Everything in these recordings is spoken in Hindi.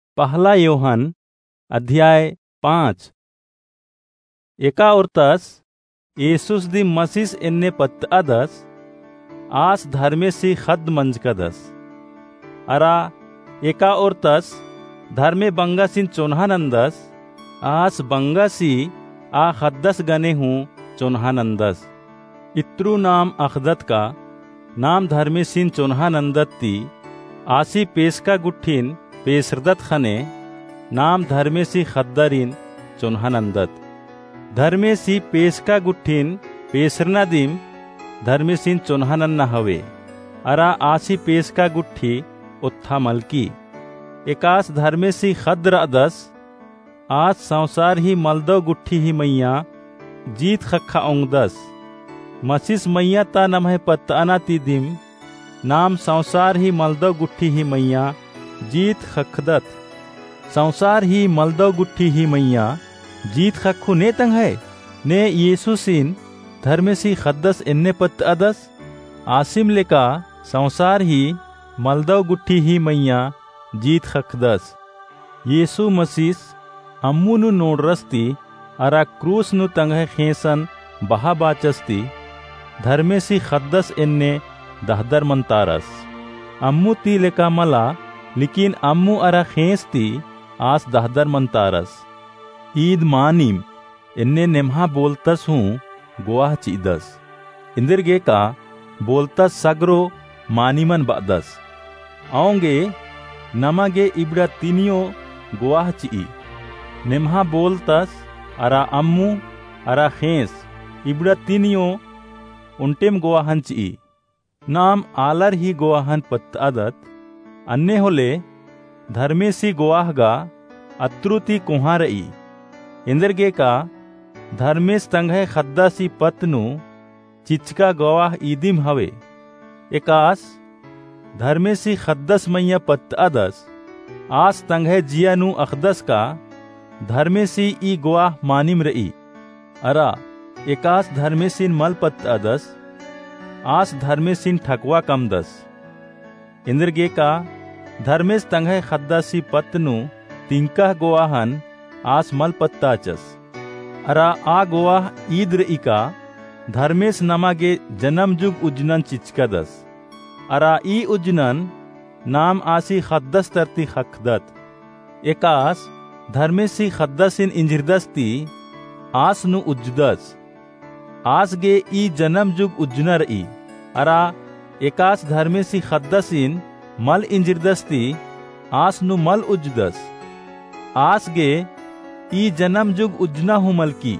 पहला योहन अध्याय 5। एका औरतस येसूस दी मसीस एन्ने पत्तादस आस धर्मेसी खद मंजकदस अरा एका औरतस धर्मे बंगासीन चोन्हानंदस आस बंगासी आ खद्दस गने हूँ चोन्हानंदस इत्रु नाम अखदत का नाम धर्मेसीन चोन्हानंदत ती आसी पेशका गुट्ठीन पेसरदत खने नाम धर्मेसी खद्दरीन चोन्हानंदत धर्मेसी पेशका गुट्ठीन पेसरनादीम धर्मेसीन चोन्हानन्ना हवे अरा आसी पेशका गुट्ठी उत्था मलकी एकास धर्मेसी खद्र अदस आज संसार ही मलदो गुट्ठी ही मैया जीत खखा ओंगदस मसीस मैया ता नमहे पत्ताना तीदिम नाम संसार ही मलदो गुट्ठी ही मैया जीत खखदत संसार ही मलदो गुट्ठी ही मैया जीत खखु ने तंग है ने येसुसिन धर्मेसी खद्दस एन्ने पत्तादस आसिम लेका संसार ही मलदो गुट्ठी ही मैया जीत खखदस येसु मसीस अम्मुनु नोडरस्ती अरा क्रूस नु तंगह खेसन बहा बाचस्ती धर्मेसी खद्दस एन्ने दहदर मंतारस अम्मू ती लेका मला लेकिन अम्मू अरा खेसती आस दहदर मंतारस ईद मानीम इन्ने नेम्हा बोलतस हूँ गोवाह चीदस इंदिरगे का बोलतस सगरो मानीमन बादस आओंगे नमागे इबड़ा तीनियो गोवाह ची नेम्हा बोलतस अरा अम्मू अरा खेस इबड़ा तीनियो उन्टेम गोवाहन ची नाम आलर ही गोवाहन पत्तादत अन्ने होले धर्मेसी गोवाहगा अत्रुति कुहारई इंदरगे का धर्मेश तंगह खद्दासी पत्नु चिचका गवाह ईदिम हवे एकास धर्मेसी खद्दस मैया पत्तादस आस तंगह जियानु अखदस का धर्मेसी ई गवाह मानिम रई अरा एकास धर्मेसीन मल पत्तादस आस धर्मेसीन ठकवा कमदस इंदरगे का धर्मेश तंगह खद्दासी पत्नु तिंका गोवाहन आस मल पत्ताचस अरा आ गोवाह ईद रईका धर्मेश नमागे जन्म जुग उजनन चिचकदस अरा ई उजनन नाम आसी खद्दस तरती खखदत एकास धर्मेसी खद्दसिन इंजिरदस्ती आस नु उज्जदस आस गे ई जन्म जुग उज्जन रई अरा एकास धर्मेसी खद्दसिन मल इंजिरदस्ती आस नु मल उज्जदस आस गे ई जन्म जुग उज्जना हूँ मलकी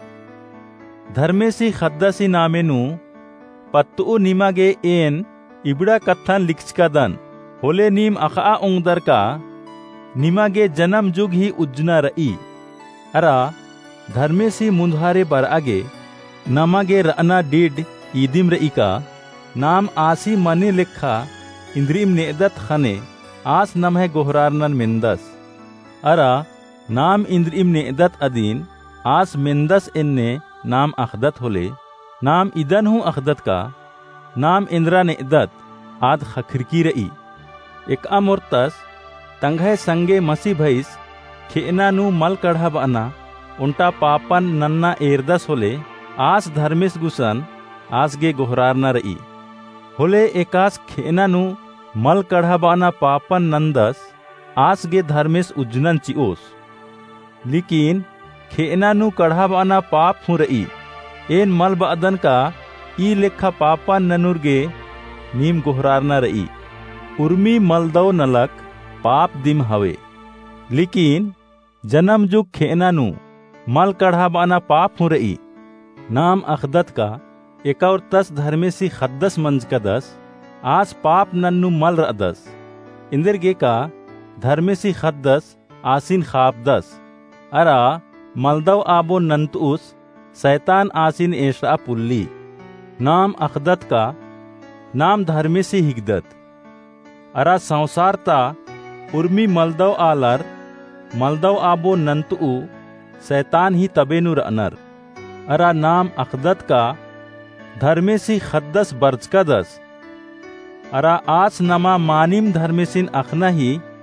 धर्मेसी खद्दसी नामेनु पत्तु निमागे एन इबड़ा कत्थन लिखचकदन होले नीम अखा उंगदर का निमागे जन्म जुग ही उज्जना रई अरा धर्मेसी मुंधारे बर आगे नमागे रना डीड ईदिम रई का नाम आसी मनी लिखा इंद्रिम नेदत खने आस नमह गोहरारनन मिंदस अरा नाम इंद्रिम नेदत अदीन आस मिंदस इन्ने नाम अखदत होले नाम इदन हूँ अखदत का नाम इंद्रा नेदत आद खखरकी रई एक अमुर्तस तंगह संगे मसी भैस खेना नु मल कढ़ा बना उल्टा पापन नन्ना एरदस होले आस धर्मेश गुसन आस गे गोहरारना रई होले एकास खेना नु मल कढ़ा बाना पापन नंदस आस गे धर्मेश उज्जनन चिओस लेकिन खेना नु कढ़ा बाना पाप हूँ रई एन मल बादन का ई लेखा पापन ननुर गे नीम गोहरारना रई उर्मी मलदो नलक पाप दिम हवे लेकिन जन्म जुग खेना नु मल कढ़ा बाना पाप हूँ रई नाम अखदत का एका और तस धर्मेसी खद्दस मंजकदस आस पाप नन्नु मल रदस इंदरगे का धर्मेसी खद्दस आसिन खापदस अरा मलदव आबो नंतुस शैतान आसिन एशा पुल्ली नाम अखदत का नाम धर्मेसी हिगदत अरा संसारता उर्मी मलदव आलर मलदव आबो नंतु शैतान ही तबेनु रनर अरा नाम अखदत का धर्मेसी खद्दस बर्जकदस अरा आस नमा मानिम धर्मेसिन अखना ही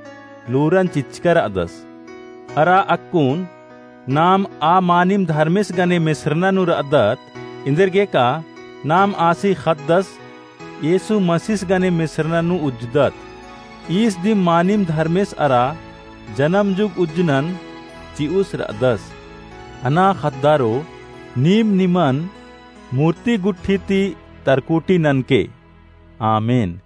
लूरन चिचकर अदस अरा अक्कून नाम आ मानिम धर्मिस गने मिश्रना नुर अदत इंदरगे का नाम आसी खद्दस येसु मसीस गने मिश्रना नु उज्जदत ईस दी मानिम धर्मिस अरा जन्म जुग उज्जनन चिउस रदस अना खद्दारो नीम निमन मूर्ति गुट्ठी ती तरकुटी ननके आमीन।